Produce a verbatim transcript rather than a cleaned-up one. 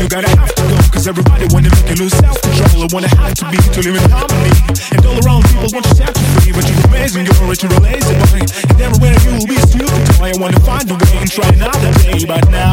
gotta have to go, cause everybody wanna make you lose self-control. I wanna have to be to live in harmony. And all around people want you set you free, but you're amazing, you're rich, you're a lazy boy. And everywhere you will be a stupid toy. I wanna find a way and try another day, but now